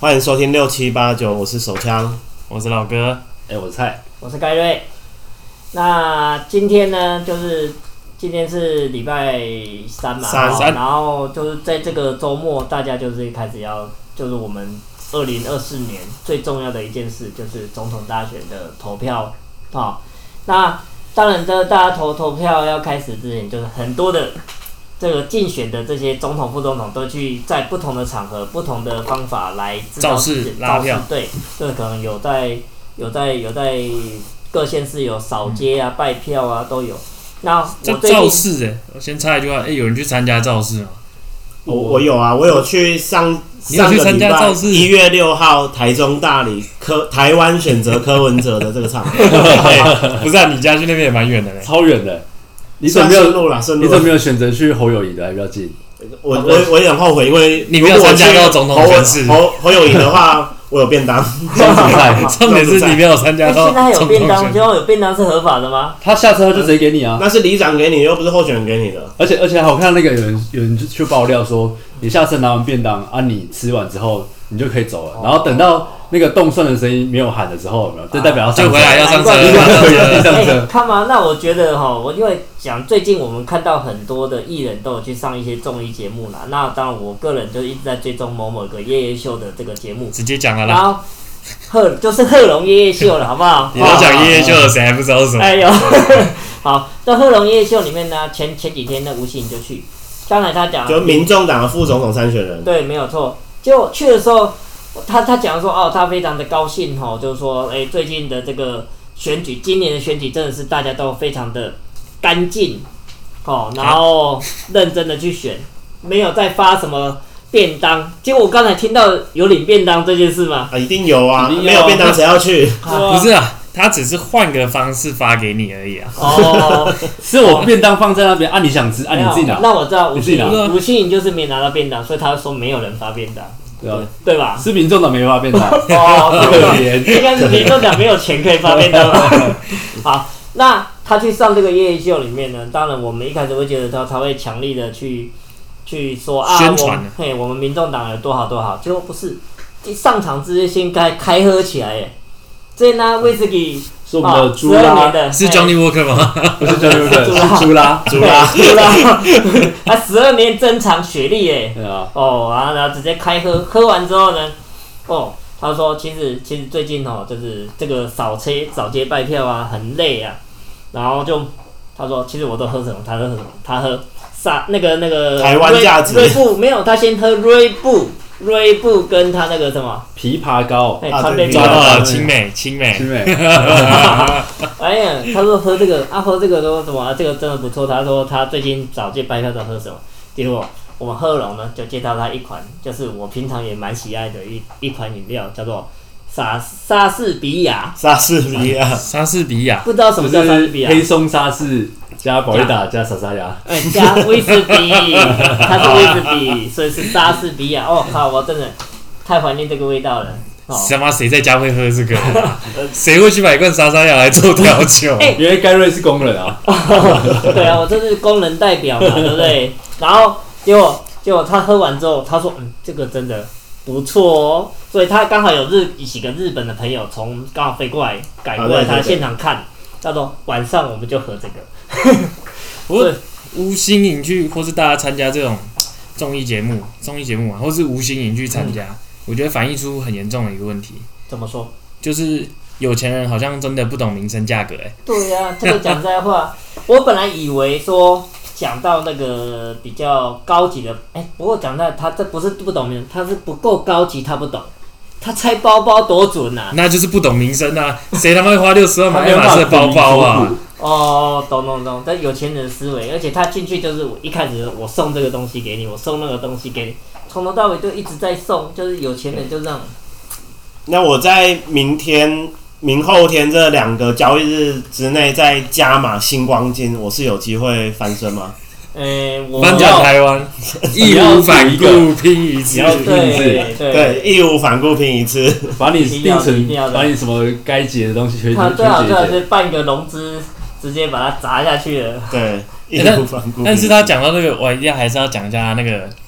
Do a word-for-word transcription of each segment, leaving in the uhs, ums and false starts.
欢迎收听六七八九，我是手枪， 我是老哥， 哎、欸，我是蔡， 我是盖瑞。那今天呢，就是今天是礼拜三嘛， 三然后就是在这个周末，大家就是开始要，就是我们二零二四年最重要的一件事，就是总统大选的投票啊、哦。那当然，这大家投投票要开始之前，就是很多的这个竞选的这些总统、副总统都去在不同的场合、不同的方法来制造造势拉票， 对，这可能有在有在有在各县市有扫街啊、嗯、拜票啊都有。那我这造势哎，我先插一句话，哎、欸，有人去参加造势吗？ 我我有啊，我有去上。 你有去参加造势？ 一月六号，台中大理柯台湾选择柯文哲的这个场合， 不是啊，你家去那边也蛮远的嘞， 超远的。你怎么没有？你怎么没有选择去侯友宜的还比较近？ 我我我有点后悔，因为你没有参加到总统选举。 侯侯友宜的话，我有便当。 重点是你没有参加到。 现在还有便当，最后有便当是合法的吗？ 他下车他就直接给你啊， 那是里长给你，又不是候选人给你的。 而且而且我看那个有人有人去爆料说，你下车拿完便当啊，你吃完之后你就可以走了，然后等到那个动算的声音没有喊的时候，有没有？这代表要上车， 就回来要上车， 要上车。 看嘛，那我觉得哈，我因为讲最近我们看到很多的艺人都有去上一些综艺节目啦。那当然，我个人就一直在追踪某某个夜夜秀的这个节目， 直接讲了啦。 然后贺就是贺龙夜夜秀了，好不好？ 你都讲夜夜秀了，谁还不知道是什么？ 哎呦，好，在贺龙夜夜秀里面呢，前前几天那吴欣颖就去，刚才他讲， 就民众党的副总统参选人， 对，没有错。结果去的时候，他他讲说，哦，他非常的高兴哈，就是说，哎，最近的这个选举，今年的选举真的是大家都非常的干净，哦，然后认真的去选，没有再发什么便当。结果我刚才听到有领便当这件事吗？ 啊，一定有啊， 有啊， 没有便当谁要去？ 不是啊，他只是换个方式发给你而已啊。 哦， 是我便当放在那边，啊，你想吃，啊，你自己拿。 那我知道吴欣颖， 吴欣颖就是没拿到便当，所以他说没有人发便当。 对啊， 对吧？ 是民众党没发便当， 哦，可怜，应该是民众党没有钱可以发便当吧？好，那他去上这个夜夜秀里面呢，当然我们一开始会觉得他他会强力的去去说啊， 宣传， 嘿，我们民众党有多好多好，结果不是，一上场直接先开开喝起来耶，这拿威士忌。 是我们的朱拉， 是 Johnny Walker 吗？ 不是 Johnny Walker， 是朱拉， 朱拉， 朱拉，他十二年珍藏雪莉耶， 对啊， 哦，然后然后直接开喝，喝完之后呢，哦，他说其实其实最近哦，就是这个扫车扫街拜票啊，很累啊，然后就他说其实我都喝什么，他喝什么，他喝萨那个那个台湾价值瑞布没有，他先喝瑞布。瑞布跟他那个什么枇杷膏， 哎， 啊， 对， 抓到了青美，青美， 青美。 哎呀，他说喝这个，啊，喝这个说什么、啊？这个真的不错。他说他最近找街拜票都喝什么？结果我们贺龙呢就介绍他一款，就是我平常也蛮喜爱的一一款饮料，叫做莎莎士比亚。 莎士比亚， 莎士比亚， 不知道什么叫莎士比亚？ 黑松沙士加宝利达加莎莎雅， 哎，加威士忌，它是威士忌，所以是莎士比亚。哦靠，我真的太怀念这个味道了。 他妈谁在家会喝这个？谁会去买一罐莎莎雅来做调酒？ 欸、 因为盖瑞是工人啊。 对啊，我这是工人代表嘛，对不对？然后结果结果他喝完之后，他说：“嗯，这个真的不错哦。”所以他刚好有日几个日本的朋友从刚好飞过来赶过来他现场看，他说晚上我们就喝这个。 不过吴欣颖去，或是大家参加这种综艺节目、综艺节目啊，或是吴欣颖去参加。嗯，我觉得反映出很严重的一个问题。 怎么说？ 就是有钱人好像真的不懂民生价格哎、欸。 对呀、啊，这个讲实在话，我本来以为说讲到那个比较高级的，哎、欸，不过讲到他这不是不懂民生，他是不够高级，他不懂。他拆包包多准啊！ 那就是不懂民生啊！谁他妈会花六十万买爱马仕的包包啊？ 哦，懂懂懂，这有钱人思维，而且他进去就是我一开始我送这个东西给你，我送那个东西给你，从头到尾就一直在送，就是有钱人就这样。 那我在明天、明后天这两个交易日之内再加码星光金，我是有机会翻身吗？ 诶、欸，我翻转台湾，义无反顾拼一次， 对对对，义无反顾拼一次， 把你定成，把你什么该解的东西全全最好最好是办个融资，直接把它砸下去了。 对，义无反顾、 欸。但是他讲到那个，我一定还是要讲一下那个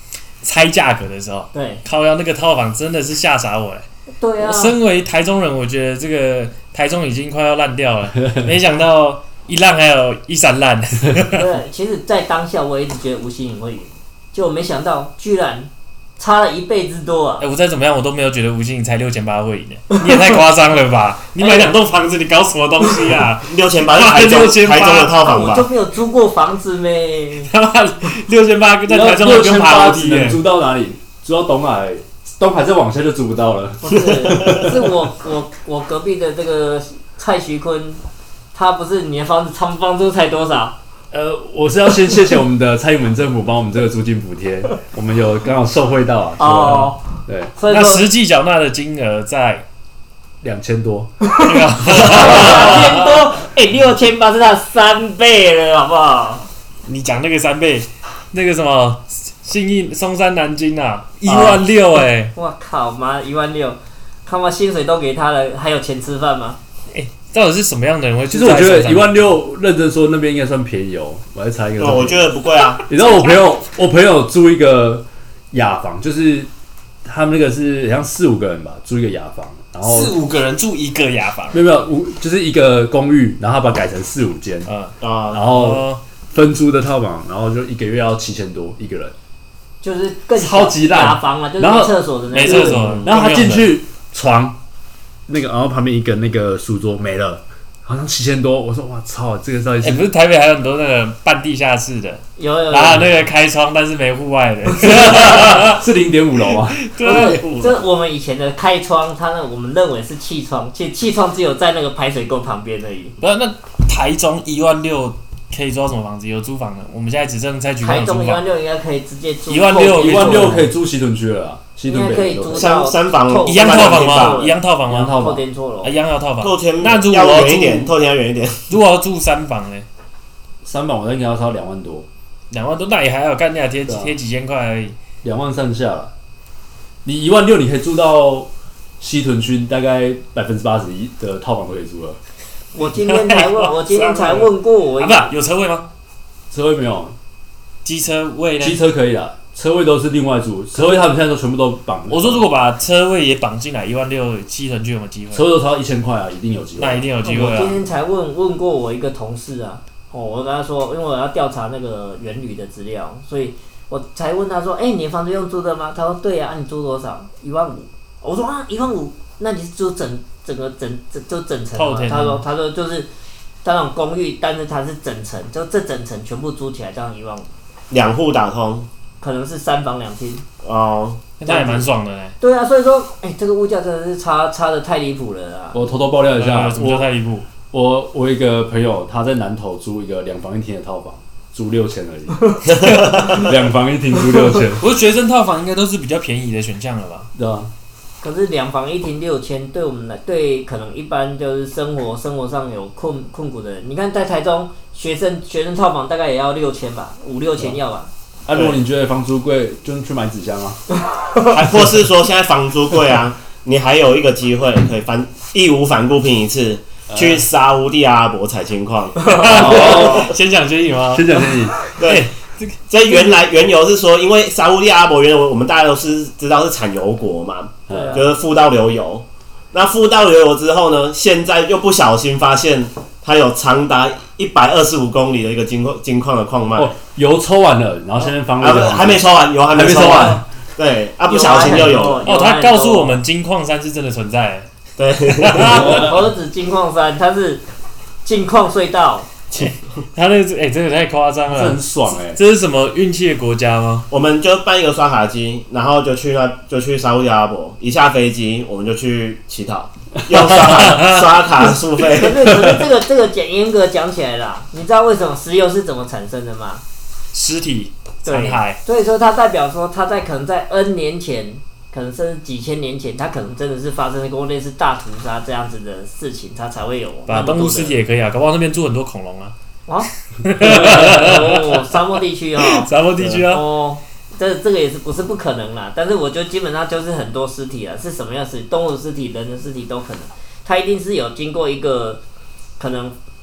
猜价格的时候， 对， 靠腰那个套房真的是吓傻我嘞。 对啊我，身为台中人，我觉得这个台中已经快要烂掉了，没想到一烂还有一闪烂。 对，其实，在当下我一直觉得吴欣颖会赢，结果没想到居然差了一倍之多啊！ 哎、我再怎么样，我都没有觉得吴欣颖才六千八会赢的，你也太夸张了吧？你买两栋房子，你搞什么东西啊？ 六千八是台中六千八台中的套房吧？ 我就没有租过房子咩？ 他妈六千八在台中六不用千八爬楼梯耶。 只能租到哪里？租到东海，东海再往下就租不到了。 不是，是我我我隔壁的这个蔡徐坤，他不是你的房子房房租才多少？ 呃，我是要先谢谢我们的蔡英文政府帮我们这个租金补贴，我们有刚好受惠到啊。 哦， 对， 那所以说实际缴纳的金额在两千多。 六千多，哎，六千八是他的三倍了，好不好？ 你讲那个三倍，那个什么信义松山南京啊，一万六哎， 我靠妈，一万六，他妈薪水都给他了，还有钱吃饭吗？ 到底是什么样的人会其住在山上？ 实我觉得一万六，认真说那边应该算便宜哦。我来猜一个。 对，我觉得不贵啊。 你知道我朋友，我朋友租一个雅房，就是他们那个是好像四五个人吧，租一个雅房，然后四五个人住一个雅房， 没有没有五，就是一个公寓，然后他把它改成四五间， 嗯， 啊， 然后哦， 分租的套房，然后就一个月要七千多一个人， 就是更小超级烂雅房啊，就是然后没厕所的那没种。 厕所， 然后他进去床那个，然后旁边一个那个书桌没了，好像七千多。我说哇操，这个到底哎、 是？ 不是台北还有很多那个半地下室的， 有有有， 然后那个开窗但是没户外的， 是零点五楼啊？ 对， 这我们以前的开窗，它呢我们认为是气窗，其实气窗只有在那个排水沟旁边而已。 不是那台中一万六可以租到什么房子？有租房的，我们现在只剩在局台有租房中一万，六应该可以直接租， 一万六一万六可以租西屯区了啊，西屯北应该可以租三三房一样套房吗？ 吧一样套房吗？ 后一样套房。 天错了啊，一。样要套房。 透天那如果要我要远一点， 住， 透天要远一点。 如果要住三房呢？ 三房我应该要超两万多， 两万多，那也还好，干你还贴对啊贴几千块而已。 两万上下了。你一万六，你可以住到西屯区大概百分之八十一的套房都可以住了。 我今天才问，我今天才问过我啊，不是有车位吗？ 车位没有， 机车位呢？ 机车可以啦，车位都是另外租，车位他们现在都全部都绑。 我说如果把车位也绑进来，一万六，七成就有没有机会？ 车位都超到一千块啊，一定有机会。 那一定有机会啊！ 我今天才问问过我一个同事啊，哦，我跟他说，因为我要调查那个原旅的资料，所以我才问他说，哎、你的房子用租的吗？他说对啊，啊你租多少？一万五。我说啊，一万五，那你是租整整个整整就整层吗？ 透天他说他说就是那种公寓，但是它是整层，就这整层全部租起来这样一万五， 两户打通可能是三房两厅。 哦， 那也蛮爽的嘞。 对啊，所以说，哎、这个物价真的是差差的太离谱了啊！ 我偷偷爆料一下， 呃什么叫我太离谱？ 我我有一个朋友，他在南投租一个两房一厅的套房，租六千而已，两房一厅租六千， 我觉得学生套房应该都是比较便宜的选项了吧？ 对吧？ 可是两房一厅六千，对我们来，对可能一般就是生活生活上有困困苦的人，你看在台中学生学生套房大概也要六千吧，五六千要吧。 啊，如果你觉得房租贵，就去买纸箱啊。 还或是说现在房租贵啊，你还有一个机会可以反义无反顾拼一次，去沙烏地阿拉伯采金矿。 先讲决议吗？ 先讲先你， 对，这原来缘由是说，因为沙烏地阿拉伯原来我们大家都是知道是产油国嘛， 对啊就是富到流油。那富到流油之后呢，现在又不小心发现它有长达一百二十五公里的一个金矿金矿的矿脉， 哦，油抽完了，然后现在放那个啊，还没抽完，油还还没抽抽完。 对，啊，不小心就有了。 哦，他告诉我们金矿山是真的存在。 对， 我何止金矿山，它是金矿隧道。 他那个哎，真的太夸张了这很。爽哎、 这是什么运气的国家吗？ 我们就办一个刷卡机，然后就去那就去沙烏地阿拉伯，一下飞机我们就去乞讨，用刷卡刷卡付费。 可是可是这个这个讲严格讲起来啦，你知道为什么石油是怎么产生的吗？ 尸体残对骸， 所以说它代表说它在可能在 N 年前，可能甚至几千年前，它可能真的是发生过类似大屠杀这样子的事情，它才会有那把动物么多的尸体也可以啊，搞不好那边住很多恐龙啊， 啊，哦，沙漠地区哦， 沙漠地区啊。 哦，这这个也是不是不可能啦，但是我觉得基本上就是很多尸体啊，是什么样的尸体？动物的尸体、人的尸体都可能，它一定是有经过一个可能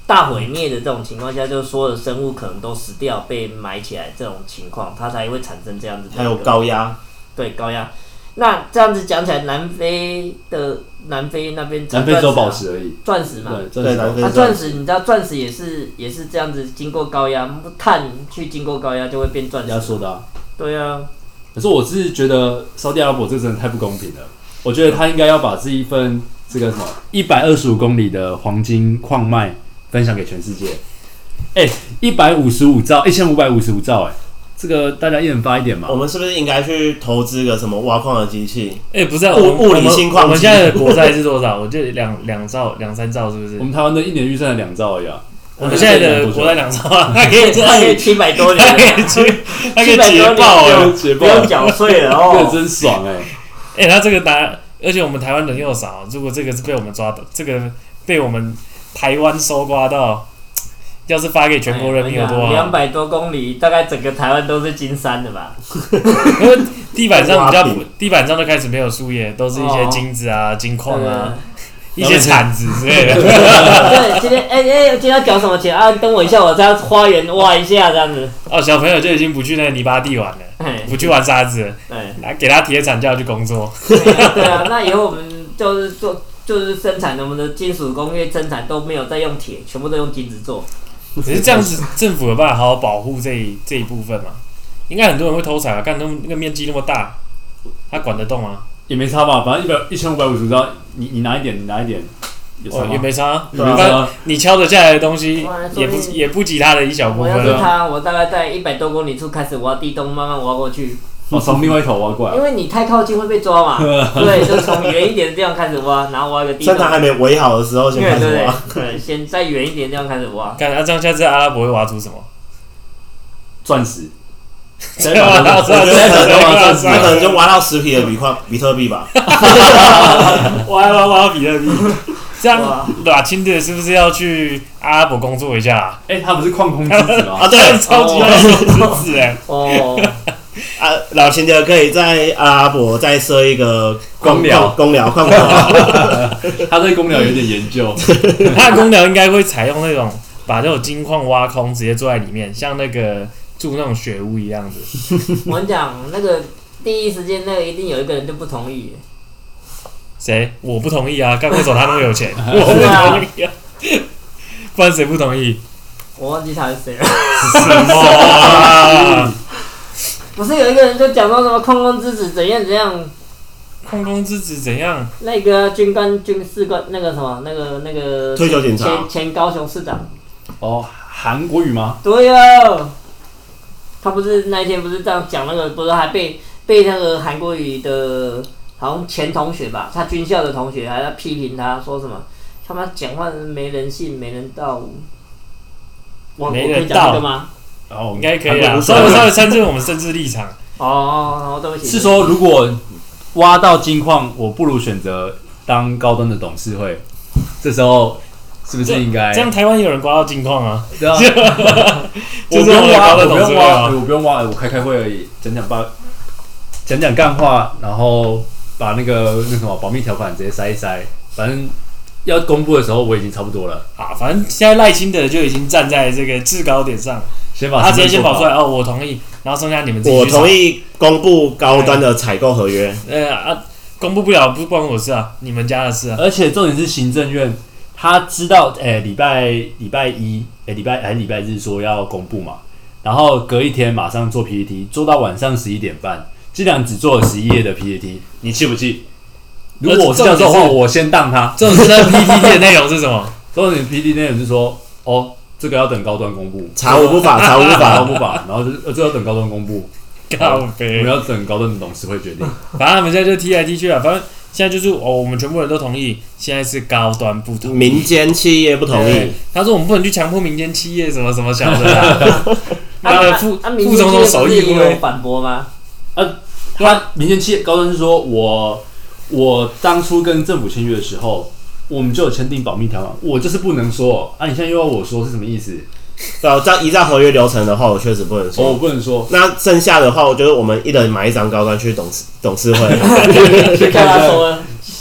大毁灭的这种情况下，就是所有的生物可能都死掉、被埋起来这种情况，它才会产生这样子的。 还有高压， 对高压。那这样子讲起来，南非的南非那边、啊， 南非只有宝石而已， 钻石嘛， 对， 对， 钻石。 那钻石，你知道钻石也是也是这样子，经过高压，碳去经过高压就会变钻石。 人家说的啊。 对啊。 可是我是觉得沙特阿拉伯这真的太不公平了。我觉得他应该要把这一份这个什么一百二十五公里的黄金矿脉分享给全世界。哎、欸，一百五十五兆，一千五百五十五兆，哎，这个大家一人发一点嘛。 我们是不是应该去投资个什么挖矿的机器？ 哎、欸，不是、啊， 物物理性矿机。 我们现在的国债是多少？我记得两两兆、两三兆，是不是？ 我们台湾的一年预算两兆而已啊。 我们现在的国债两兆啊，它可以它可以七百多年， 它可以去，它可以捷报哎， 捷报不用缴税了哦， 这个真爽哎、 欸！哎、欸，他这个答，而且我们台湾人又少，如果这个是被我们抓到，这个被我们台湾收刮到，要是发给全国人民有多好？ 两百多公里，大概整个台湾都是金山的吧？ 因为地板上比较，地板上都开始没有树叶，都是一些金子啊、金矿啊。一些铲子之类的。 对，今天哎哎，今天要缴什么钱啊？等我一下，我在花园挖一下这样子。 哦，小朋友就已经不去那个泥巴地玩了，不去玩沙子了，来给他铁铲叫他去工作。 对啊，那以后我们就是做，就是生产我们的金属工业生产都没有再用铁，全部都用金子做。 只是这样子，政府有办法好好保护这一这一部分嘛？应该很多人会偷采啊，看那那个面积那么大，他管得动吗？ 也没差吧，反正一百一千五百五十兆，你你拿一点，你拿一点，有差吗？ 哦、也没差， 对啊， 你敲得下来的东西也不也不及它的一小部分。 我要是他，我大概在一百多公里处开始挖地洞，慢慢挖过去。 哦，从另外一头挖过来。 因为你太靠近会被抓嘛，对，就从远一点的地方开始挖，然后挖一个地洞。 趁它还没围好的时候先开始挖。 对，对，先在远一点的地方开始挖。 看，那这样下次阿拉伯会挖出什么？ 钻石。 真的吗？ 钻石，那可能就挖到十匹的比矿比特币吧。 挖挖挖比特币，这样对亲的是不是要去阿拉伯工作一下、啊？ 哎、欸，他不是矿工之子吗？ 啊，对， 超级矿工之子哎。 哦。 啊，老秦的可以在阿拉伯再设一个公寮， 公寮矿寮。 他对公寮有点研究。 他的公寮应该会采用那种把这种金矿挖空，直接坐在里面，像那个。住那种雪屋一样子。 我跟你讲，那个第一时间那个一定有一个人就不同意。 谁？我不同意啊！干为什么他那么有钱？我不同意啊！不然谁不同意？ 我忘记他是谁了。 什么啊？ 不是有一个人就讲说什么矿工之子怎样怎样？ 矿工之子怎样？ 那个军官、军事官，那个什么，那个那个退休警察， 前前高雄市长。 哦，韩国语吗？ 对啊。他不是那一天不是这样讲，那个不是还被被那个韩国瑜的，好像前同学吧，他军校的同学还在批评他，说什么他妈讲话没人性、没人道。我没人道我可以讲这个吗？ 哦，应该可以啊，稍微稍微参正我们政治立场。 哦，对不起。 是说如果挖到金矿，我不如选择当高端的董事会，这时候。是不是应该这样？台湾有人刮到金矿啊？ 对啊， 我不用挖，我不用挖， 我不用挖，我开开会而已，讲讲把讲讲干话，然后把那个那什么保密条款直接塞一塞，反正要公布的时候我已经差不多了啊。反正现在赖清德就已经站在这个制高点上， 先把他直接先跑出来哦，我同意，然后剩下你们自己去。 我同意公布高端的采购合约。 呃啊，公布不了不关我事啊，你们家的事啊。 而且重点是行政院。他知道，哎、欸，礼拜礼拜一，哎、欸，礼拜还是礼拜日说要公布嘛，然后隔一天马上做 P P T， 做到晚上十一点半，竟然只做了十一页的 P P T， 你气不气？如果我是这样做的话，我先当他。 这种是 P P T 的内容是什么？ 这种 P P T 内容是说，哦，这个要等高端公布， 查无不法，查无不法， 查无不法，然后就呃，这个要等高端公布， 靠北，我们要等高端的董事会决定。 反正他们现在就踢来踢去啊，反正。现在就是哦，我们全部人都同意，现在是高端不同意， 民间企业不同意。 他说我们不能去强迫民间企业什么什么小的啦。 那个副副总统手艺会反驳吗？ 啊，他民间企业高端是说我我当初跟政府签约的时候，我们就有签订保密条款，我就是不能说啊，你现在又要我说是什么意思？ 对啊，这样依照合约流程的话，我确实不能说。 哦，我不能说。 那剩下的话，我觉得我们一人买一张高端去董事董事会， 去看他说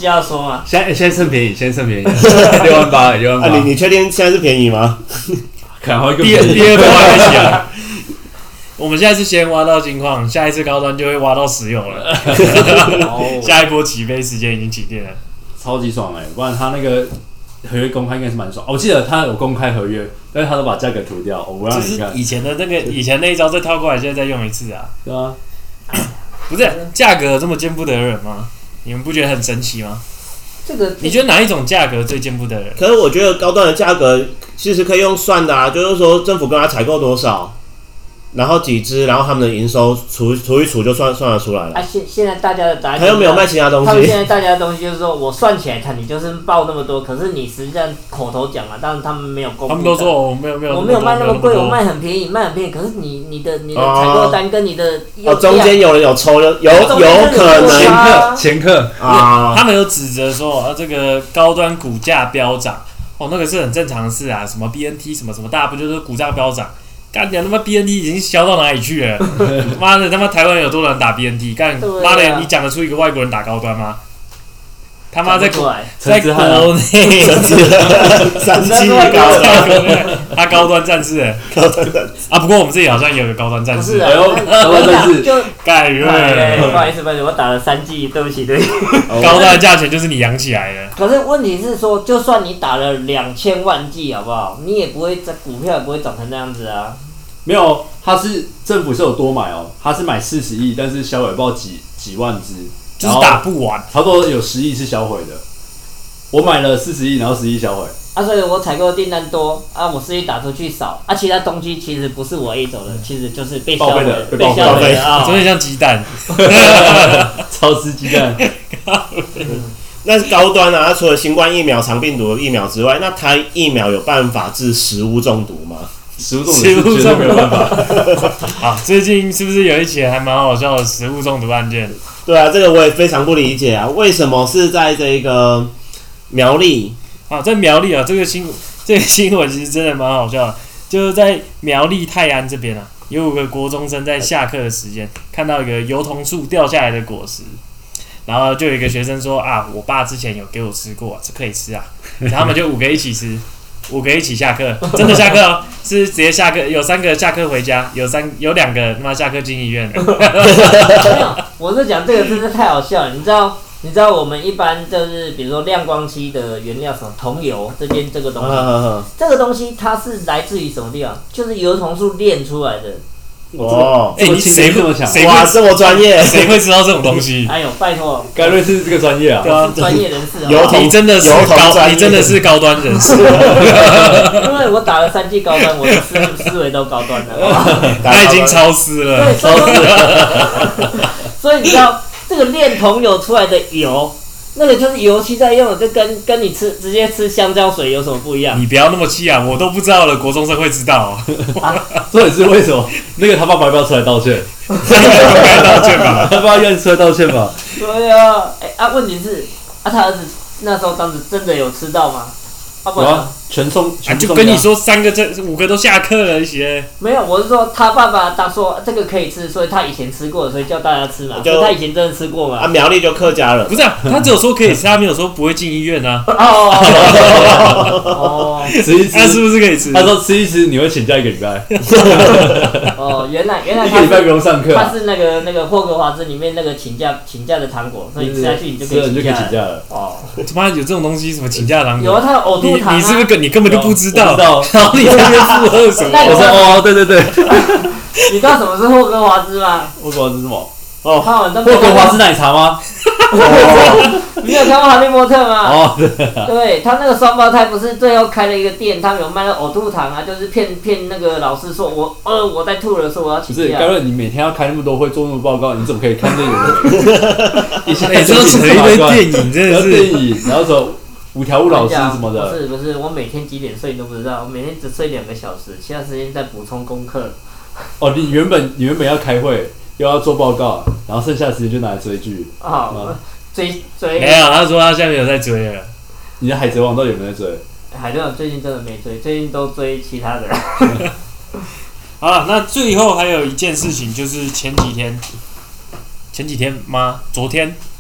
需要说吗？ 现在现在趁便宜，现在趁便宜，六万八，六万啊， 八。 你你确定现在是便宜吗？ 可能会更第二便宜。 第二波还没起来。我们现在是先挖到金矿，下一次高端就会挖到石油了。 哦， 下一波起飞时间已经起电了。 超级爽哎、欸！不然他那个合约公开应该是蛮爽、哦。我记得他有公开合约，但是他都把价格涂掉，我不让就是你看。 以前的那个以前那一招再套过来，现在再用一次啊。 对啊， 不是价格这么见不得人吗？你们不觉得很神奇吗？ 这个你觉得哪一种价格最见不得人？ 可是我觉得高端的价格其实可以用算的啊，就是说政府跟他采购多少，然后几支，然后他们的营收除除一除就算算得出来了。 啊，现现在大家的答案， 他又没有卖其他东他们现西。 在大家的东西就是说我算起来看你就是报那么多，可是你实际上口头讲啊，当然他们没有公布。 他们都说哦，没有没有， 我没有卖那么贵，我卖卖很便宜，卖很便宜。可是你你的你的采购单跟你的哦，中间有人有抽，有有有可前能客前客啊。 他们有指责说，啊，这个高端股价飙涨，哦，那个是很正常的事啊，什么 B N T 什么什么，大家不就是股价飙涨？干你他妈 B N T 已经销到哪里去了？妈的，他妈台湾有多少人打 B N T？干对啊妈的，你讲得出一个外国人打高端吗？他妈在讲不出来在陈之汉啊国内三七高高端， 端，他高端战士欸高端的啊！不过我们这里好像也有个高端战士， 不是啊， 哎呦那高端战士就盖哎瑞不好意思，不好意思，我打了三剂，对不起，对不起。 高端的价钱就是你养起来的。 可是问题是说，就算你打了两千万剂，好不好？你也不会在股票也不会涨成那样子啊。 没有，他是政府是有多买哦，他是买四十亿，但是销毁报几几万只， 就是打不完， 差不多有十亿是销毁的。我买了四十亿，然后十亿销毁。 啊，所以我采购的订单多啊，我十亿打出去少啊，其他东西其实不是我 A 走的，其实就是被销毁报废的被被报废销毁的啊。 真的像鸡蛋。 超吃鸡蛋。 那是高端啊！它除了新冠疫苗、肠病毒疫苗之外，那它疫苗有办法治食物中毒吗？ 食物中毒食物绝对没有办法。 啊，最近是不是有一起还蛮好笑的食物中毒案件？ 对啊，这个我也非常不理解啊，为什么是在这个苗栗？ 啊，在苗栗啊，这个新这个新闻其实真的蛮好笑的，就是在苗栗泰安这边啊，有五个国中生在下课的时间看到一个油桐树掉下来的果实，然后就有一个学生说啊，我爸之前有给我吃过、啊，这可以吃啊，然后他们就五个一起吃。五个一起下课，真的下课哦，是直接下课，有三个下课回家，有三有两个他妈下课进医院了。 没有，我是讲这个真的太好笑了。你知道，你知道我们一般就是比如说亮光漆的原料什么桐油这件这个东西， 嗯这个东西它是来自于什么地方？就是油桐树炼出来的。 哦， 哎、你谁会这么强谁哇， 会这么专业， 谁会知道这种东西？ 哎呦，拜托， 该瑞是这个专业啊。 对啊是专业人士油桐好不好你真的是油桐高， 专业你真的是高端人士， 因为我打了三剂高端，我的思思维都高端了，好不好？ 他已经超丝了对，。所以所以你知道这个炼桐油出来的油，那个就是油漆在用的，这跟跟你吃直接吃香蕉水有什么不一样？ 你不要那么气啊！我都不知道了，国中生会知道、 这也是为什么那个他爸爸要不要出来道歉？ 他应该道歉吧？ 他爸愿意出来道歉吧？ 对啊，哎、啊，问题是啊，他儿子那时候当时真的有吃到吗？啊，不然、 有啊，全送， 啊， 全送啊就跟你说，三个这五个都下课了，一些没有，我是说他爸爸他说这个可以吃，所以他以前吃过，所以叫大家吃嘛。 就所以他以前真的吃过啊， 嘛？ 苗栗就客家人不，是啊？他只有说可以吃，他没有说不会进医院啊。 哦哦吃一他是吃。 不是可以吃？ 他说吃一吃你会请假一个礼拜， 哦，原来原来一个礼拜不他是用上课啊， 他是那个那个霍格华兹里面那个请假请假的糖果，所以吃下去你就可以吃了你就可以请假了。 请假了。 哦， 他妈有这种东西，什么请假糖有啊， 果？ 他有呕你吐糖啊。 你是不是跟你根本就不知道？ 我知道然后你在那边附和什么？ 那你我说哦，对对对， 你知道什么是霍格华兹吗？ 霍格华兹是什么？ 哦， 看我都霍格华兹奶茶吗？ 你有看过哈利波特吗？ 哦，对， 对他那个双胞胎不是最后开了一个店，他们有卖那呕吐糖啊，就是骗骗那个老师说我呃我在吐了，说我要请不是， 假盖。瑞，你每天要开那么多会，做那么多报告，你怎么可以看这个？一下哎，这都扯一堆电影，真然后的是。 电影，然后说五条悟老师什么不的， 是不是，我每天几点睡你都不知道，我每天只睡两个小时，其他时间在补充功课。 哦，你原本你原本要开会，又要做报告，然后剩下的时间就拿来追剧。 啊、 嗯追追没有，他说他现在没有在追了。 你的海贼王到底有没有在追？ 海贼王最近真的没追，最近都追其他的。 好了，那最后还有一件事情，就是前几天，前几天吗？昨天，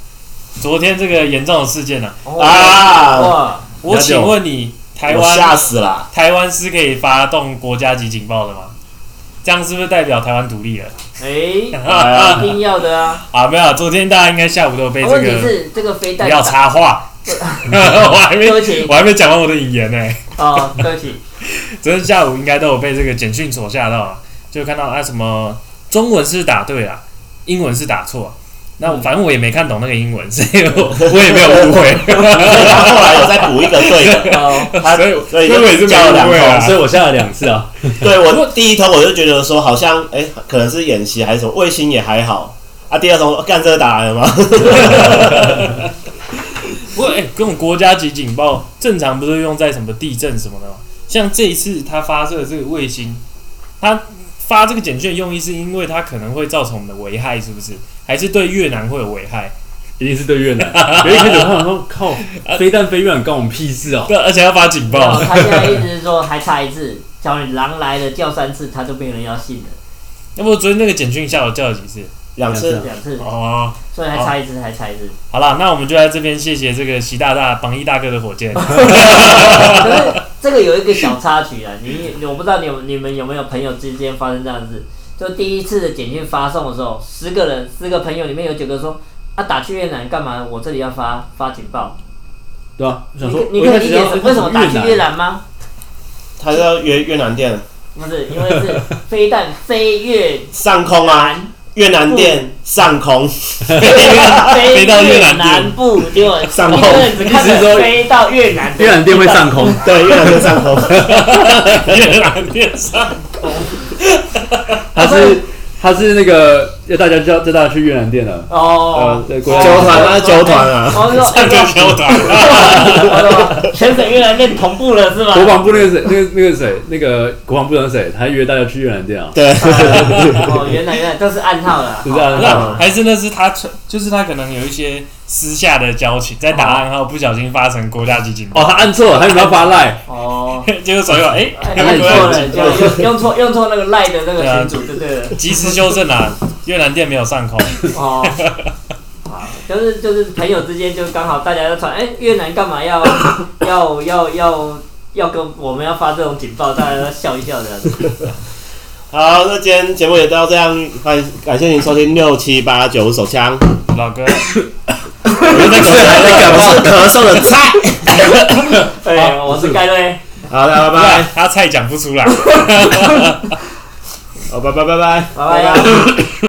昨天这个严重的事件啊， 哦啊哇， 我请问你，台我吓湾死了。 台湾是可以发动国家级警报的吗？这样是不是代表台湾独立了？ 哎， 啊一定要的啊！ 啊，没有，昨天大家应该下午都有被这问题个。 是这个飞弹不要插话，我还没对不起我还没讲完我的引言呢。 哦，对不起， 昨天下午应该都有被这个简讯所吓到啊，就看到啊什么中文是打对啦，英文是打错。那反正我也没看懂那个英文，所以我我也没有误会。 所以他后来有再补一个对的， 哦， 他所以所以所以我也是没叫了两误会啊通。 所以我下了两次啊。 对我第一通我就觉得说好像哎、欸可能是演习还是什么，卫星也还好啊。第二通干这个打来了吗？ 不过哎、欸，这种国家级警报正常不是用在什么地震什么的吗？像这一次他发射的这个卫星，他发这个简讯的用意是因为它可能会造成我们的危害，是不是？还是对越南会有危害？ 一定是对越南。有一开始我想说，靠，飞弹飞越南关我们屁事哦。 对，而且要发警没有， 报。 他现在一直是说还差一次，叫你狼来了叫三次，他就没有人要信了， 要不昨天那个简讯下午叫了几次？ 两次两两次， 哦， 所以还差一次，还差一次。 好了，那我们就在这边谢谢这个习大大、榜一大哥的火箭。 可是这个有一个小插曲啊，你我不知道你有你们有没有朋友之间发生这样的事？就第一次的简讯发送的时候，十个人十个朋友里面有九个说啊打去越南干嘛？我这里要发发警报。 对啊，我想你说， 你可以理解为什么打去越南？ 南吗？ 他要越越南店不是，因为是飞弹飞越上空啊， 南越南店上空， 飞飞到越南南部，结果上空一个人只看着飞到越南， 越南店会上空。 对，越南店上空。 越南店上空。 他是他是那个要大家叫叫大家去越南店了。 哦， 呃，国家纠团啊，纠团啊。 我说上个修团。 哦全省越南店同步了是吗？ 国防部那个谁，那个那个谁，那个国防部长谁，他约大家去越南店啊。 对， 哦，原来原来都是暗号了， 就是暗号那还是那是他传，就是他可能有一些私下的交情，在打暗号不小心发成国家级警报， 哦，他按错了，他有没有发赖？ 哦， 结果手一滑，哎， 哎还没错了， 国家级警就用用错用错那个赖的那个群组就对了， 报，及时修正啊，越南店没有上空。 哦。好就是就是朋友之间就刚好大家都传，哎、越南干嘛要要要要要跟我们要发这种警报，大家都笑一笑这样子。 好，那今天节目也到这样，感感谢您收听六七八九手枪。 老哥， 我在咳嗽的菜。 对，我是盖瑞。 好的，拜拜。 他菜讲不出来。 好，拜拜拜拜。 拜拜。